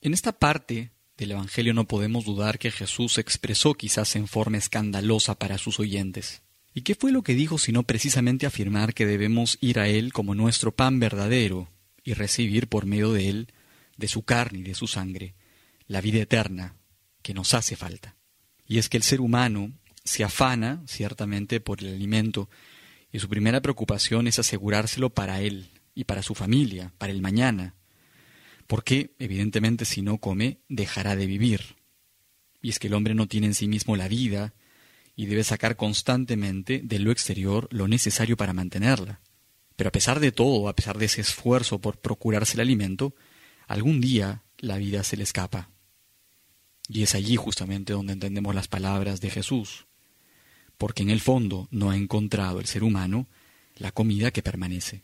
En esta parte del Evangelio no podemos dudar que Jesús se expresó quizás en forma escandalosa para sus oyentes. ¿Y qué fue lo que dijo sino precisamente afirmar que debemos ir a Él como nuestro pan verdadero y recibir por medio de Él, de su carne y de su sangre, la vida eterna que nos hace falta? Y es que el ser humano se afana, ciertamente, por el alimento, y su primera preocupación es asegurárselo para él y para su familia, para el mañana, porque, evidentemente, si no come, dejará de vivir. Y es que el hombre no tiene en sí mismo la vida, y debe sacar constantemente de lo exterior lo necesario para mantenerla. Pero a pesar de todo, a pesar de ese esfuerzo por procurarse el alimento, algún día la vida se le escapa. Y es allí justamente donde entendemos las palabras de Jesús, porque en el fondo no ha encontrado el ser humano la comida que permanece.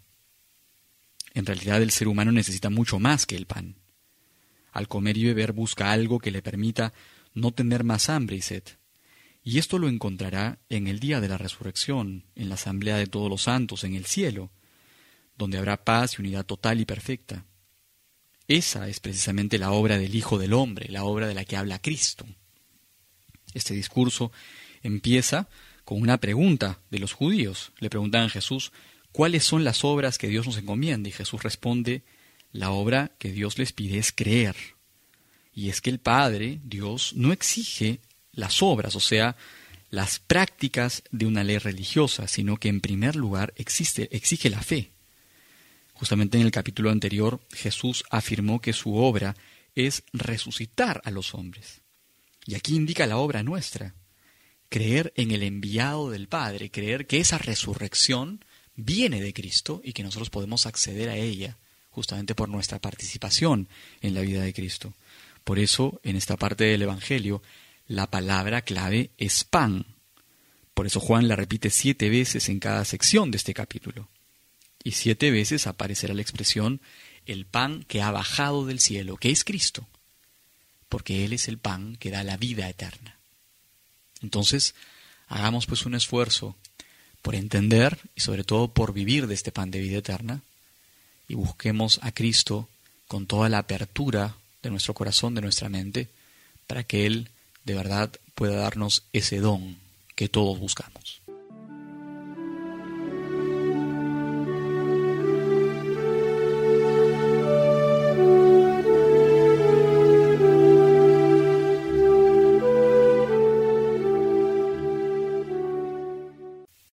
En realidad el ser humano necesita mucho más que el pan. Al comer y beber busca algo que le permita no tener más hambre y sed. Y esto lo encontrará en el día de la resurrección, en la asamblea de todos los santos, en el cielo, donde habrá paz y unidad total y perfecta. Esa es precisamente la obra del Hijo del Hombre, la obra de la que habla Cristo. Este discurso empieza con una pregunta de los judíos. Le preguntan a Jesús, ¿cuáles son las obras que Dios nos encomienda? Y Jesús responde, la obra que Dios les pide es creer. Y es que el Padre, Dios, no exige las obras, o sea, las prácticas de una ley religiosa, sino que en primer lugar exige la fe. Justamente en el capítulo anterior, Jesús afirmó que su obra es resucitar a los hombres. Y aquí indica la obra nuestra, creer en el enviado del Padre, creer que esa resurrección viene de Cristo y que nosotros podemos acceder a ella justamente por nuestra participación en la vida de Cristo. Por eso, en esta parte del Evangelio, la palabra clave es pan. Por eso Juan la repite 7 veces en cada sección de este capítulo. Y 7 veces aparecerá la expresión, el pan que ha bajado del cielo, que es Cristo, porque Él es el pan que da la vida eterna. Entonces, hagamos pues un esfuerzo por entender y sobre todo por vivir de este pan de vida eterna y busquemos a Cristo con toda la apertura de nuestro corazón, de nuestra mente, para que Él de verdad pueda darnos ese don que todos buscamos.